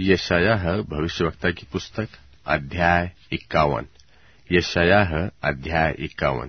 यशायाह भविष्यवक्ता की पुस्तक अध्याय 51। यशायाह अध्याय 51।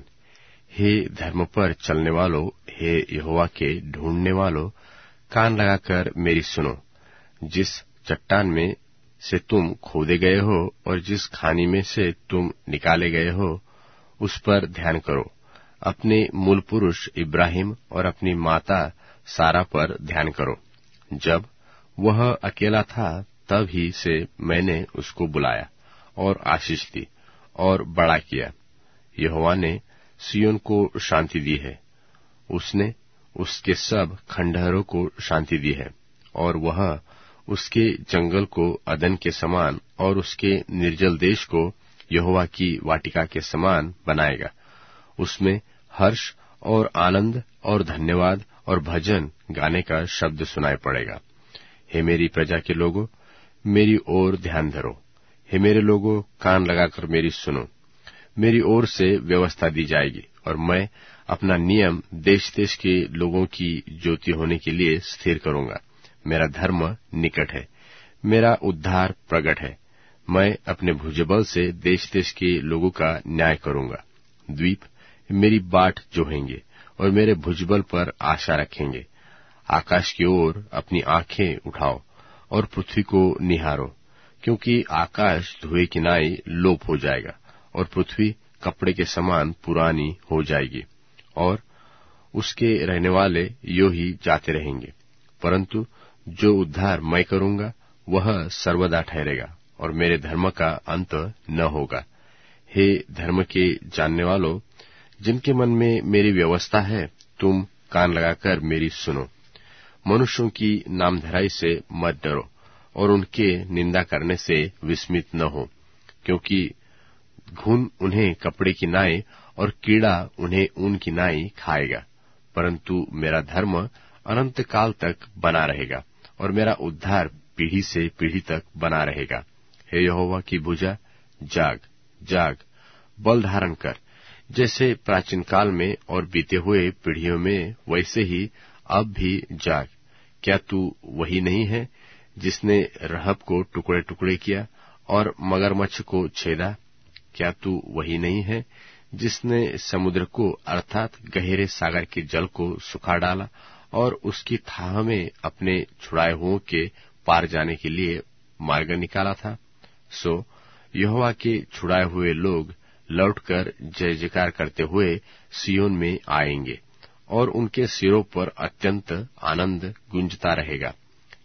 हे धर्म पर चलने वालों, हे यहोवा के ढूंढने वालों, कान लगाकर मेरी सुनो। जिस चट्टान में से तुम खोदे गए हो और जिस खानी में से तुम निकाले गए हो, उस पर ध्यान करो। अपने मूल पुरुष इब्राहिम और अपनी माता सारा पर ध्यान करो। जब वह अकेला था तब ही से मैंने उसको बुलाया और आशीष दी और बड़ा किया। यहोवा ने सिय्योन को शांति दी है, उसने उसके सब खंडहरों को शांति दी है, और वह उसके जंगल को अदन के समान और उसके निर्जल देश को यहोवा की वाटिका के समान बनाएगा। उसमें हर्ष और आनंद और धन्यवाद और भजन गाने का शब्द सुनाई पड़ेगा। हे मेरी प्रजा के लोगों, मेरी ओर ध्यान धरो। हे मेरे लोगों, कान लगाकर मेरी सुनो। मेरी ओर से व्यवस्था दी जाएगी और मैं अपना नियम देश देश के लोगों की ज्योति होने के लिए स्थिर करूंगा। मेरा धर्म निकट है, मेरा उद्धार प्रगट है। मैं अपने भुजबल से देश देश के लोगों का न्याय करूंगा। द्वीप मेरी बाट जोहेंगे और मेरे भुजबल पर आशा रखेंगे। आकाश की ओर अपनी आंखें उठाओ और पृथ्वी को निहारो, क्योंकि आकाश धुएं की नाई लोप हो जाएगा और पृथ्वी कपड़े के समान पुरानी हो जाएगी, और उसके रहने वाले यो ही जाते रहेंगे। परंतु जो उद्धार मैं करूंगा वह सर्वदा ठहरेगा और मेरे धर्म का अंत न होगा। हे धर्म के जानने वालों, जिनके मन में मेरी व्यवस्था है, तुम कान लगाकर मेरी सुनो। मनुष्यों की नामधराई से मत डरो और उनके निंदा करने से विस्मित न हो, क्योंकि घुन उन्हें कपड़े की नाई और कीड़ा उन्हें ऊन की नाई खाएगा। परंतु मेरा धर्म अनंत काल तक बना रहेगा और मेरा उद्धार पीढ़ी से पीढ़ी तक बना रहेगा। हे यहोवा की भुजा, जाग जाग, बल धारण कर। जैसे प्राचीन काल में और बीते हुए पीढ़ियों में, वैसे ही अब भी जाग। क्या तू वही नहीं है जिसने रहब को टुकड़े टुकड़े किया और मगरमच्छ को छेदा? क्या तू वही नहीं है जिसने समुद्र को अर्थात गहरे सागर के जल को सुखा डाला और उसकी थाह में अपने छुड़ाए हुओं के पार जाने के लिए मार्ग निकाला था? सो यहोवा के छुड़ाए हुए लोग लौटकर जय जयकार करते हुए सिय्योन में आएंगे और उनके सिरों पर अत्यंत आनंद गूंजता रहेगा।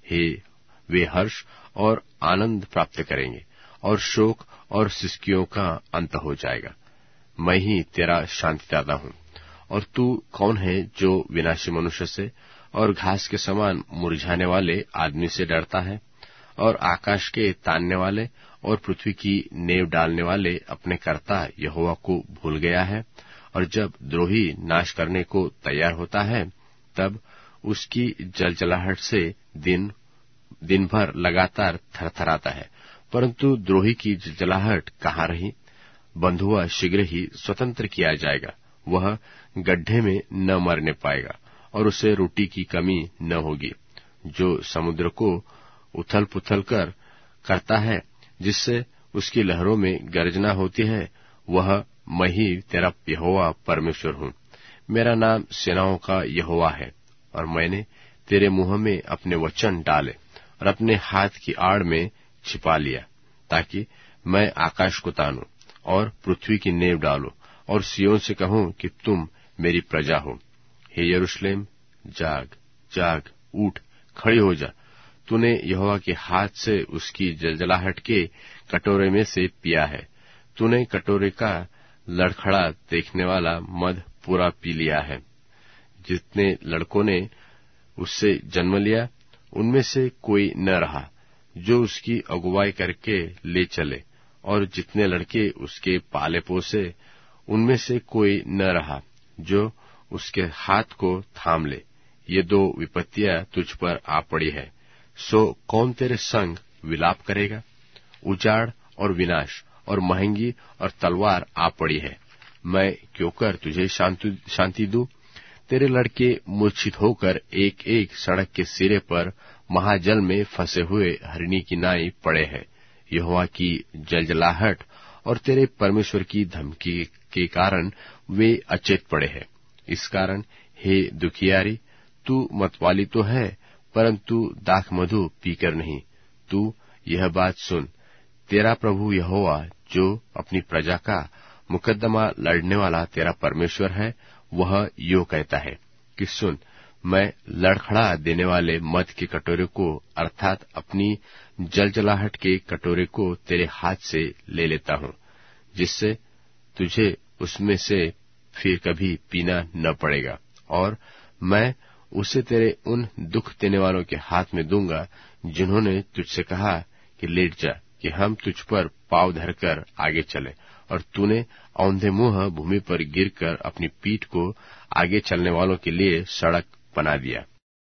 वे हर्ष और आनंद प्राप्त करेंगे और शोक और सिसकियों का अंत हो जाएगा। मैं ही तेरा शांतिदाता हूँ। और तू कौन है जो विनाशी मनुष्य से और घास के समान मुरझाने वाले आदमी से डरता है? और आकाश के तानने वाले और पृथ्वी की नेव डालने वाले अपने कर्ता यहोवा को भूल गया है? और जब द्रोही नाश करने को तैयार होता है, तब उसकी जलजलाहट से दिन भर लगातार थरथराता है। परंतु द्रोही की जलजलाहट कहाँ रही? बंधुआ शीघ्र ही स्वतंत्र किया जाएगा। वह गड्ढे में न मरने पाएगा और उसे रोटी की कमी न होगी। जो समुद्र को उथल पुथल करता है, जिससे उसकी लहरों में गर्जना होती है, वह मैं ही तेरा यहोवा परमेश्वर हूँ। मेरा नाम सेनाओं का यहोवा है, और मैंने तेरे मुंह में अपने वचन डाले और अपने हाथ की आड़ में छिपा लिया, ताकि मैं आकाश को तानूं और पृथ्वी की नेव डालूं और सिय्योन से कहूं कि तुम मेरी प्रजा हो। हे यरूशलेम, जाग जाग, उठ, खड़ी हो जा। तूने यहोवा के हाथ से उसकी जलजलाहट के कटोरे में से पिया है। तूने कटोरे का लड़खड़ा देखने वाला मद पूरा पी लिया है। जितने लड़कों ने उससे जन्म लिया, उनमें से कोई न रहा जो उसकी अगुवाई करके ले चले, और जितने लड़के उसके पाले पोसे, उनमें से कोई न रहा जो उसके हाथ को थाम ले। ये दो विपत्तियां तुझ पर आ पड़ी है, सो कौन तेरे संग विलाप करेगा? उजाड़ और विनाश और महंगी और तलवार आ पड़ी है। मैं क्यों कर तुझे शांति दूं? तेरे लड़के मूर्छित होकर एक एक सड़क के सिरे पर महाजल में फंसे हुए हरिणी की नाई पड़े हैं। यहोवा की जलजलाहट और तेरे परमेश्वर की धमकी के कारण वे अचेत पड़े हैं। इस कारण हे दुखियारी, तू मतवाली तो है, परंतु दाख मधु पीकर नहीं। तू यह बात सुन, तेरा प्रभु यहोवा जो अपनी प्रजा का मुकद्दमा लड़ने वाला तेरा परमेश्वर है, वह यो कहता है कि सुन, मैं लड़खड़ा देने वाले मद के कटोरे को अर्थात अपनी जलजलाहट के कटोरे को तेरे हाथ से ले लेता हूं, जिससे तुझे उसमें से फिर कभी पीना न पड़ेगा, और मैं उसे तेरे उन दुख देने वालों के हाथ में दूंगा जिन्होंने तुझसे कहा कि लेट जा, कि हम तुझ पर पांव धरकर आगे चले, और तूने औंधे मुंह भूमि पर गिरकर अपनी पीठ को आगे चलने वालों के लिए सड़क बना दिया।